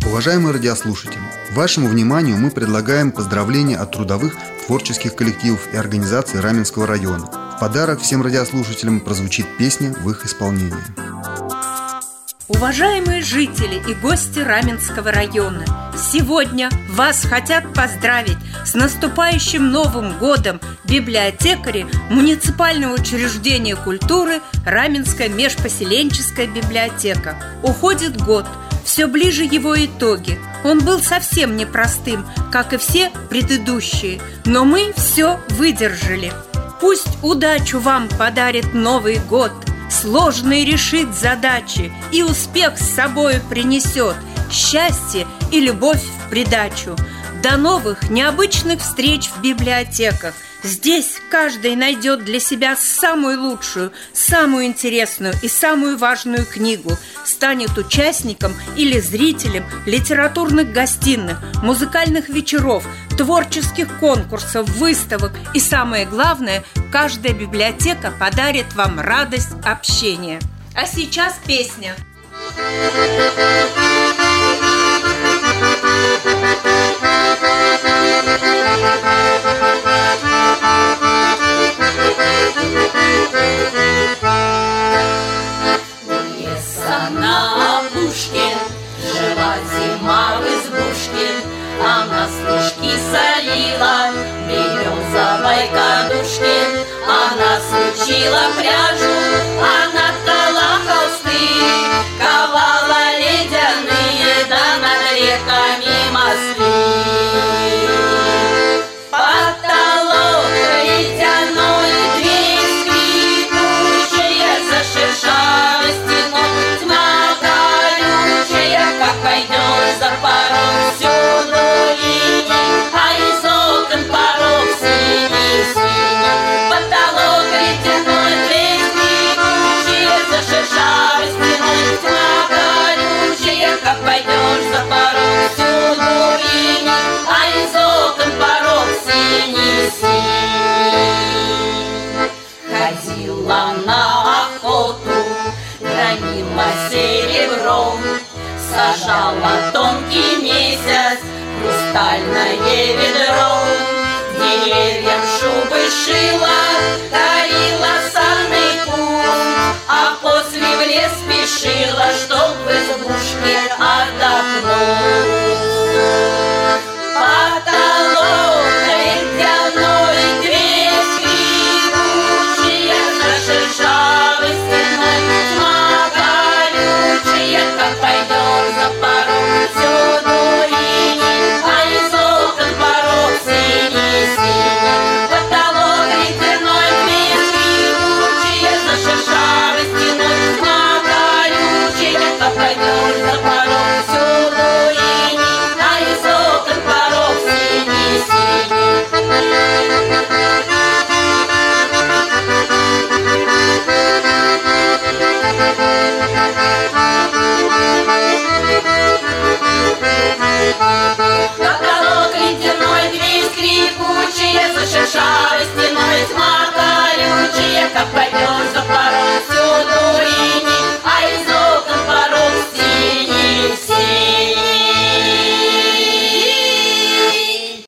Уважаемые радиослушатели, вашему вниманию мы предлагаем поздравления от трудовых, творческих коллективов и организаций Раменского района. В подарок всем радиослушателям прозвучит песня в их исполнении. Уважаемые жители и гости Раменского района, сегодня вас хотят поздравить с наступающим Новым годом библиотекари муниципального учреждения культуры Раменская межпоселенческая библиотека. Уходит год, все ближе его итоги. Он был совсем непростым, как и все предыдущие, но мы все выдержали. Пусть удачу вам подарит Новый год, сложные решит задачи и успех с собой принесет, счастье и любовь в придачу. До новых необычных встреч в библиотеках. Здесь каждый найдет для себя самую лучшую, самую интересную и самую важную книгу, станет участником или зрителем литературных гостиных, музыкальных вечеров, творческих конкурсов, выставок и, самое главное, каждая библиотека подарит вам радость общения. А сейчас песня. На опушке жила зима в избушке, она слышки солила в березовой кадушке. Она сучила пряжу, она ткала холсты, ковала ледяные, да над реками мосты. Потолок ледяной, дверь скрипучая, за шершавой стеной тьма колючая. Как пойдешь за порог, всюду линий, а из окон порог синий-синий. Потолок ледяной, дверь скрипучая, за шершавой стеной тьма колючая. Как пойдешь за порог, всюду линий, а из окон порог синий-синий. Ходила на охоту, громила серебром, сажала тонкий месяц, хрустальное ведро. Деревьям шубы шила, дарила санный путь, а после в лес спешила, чтоб в избушке отдохнуть.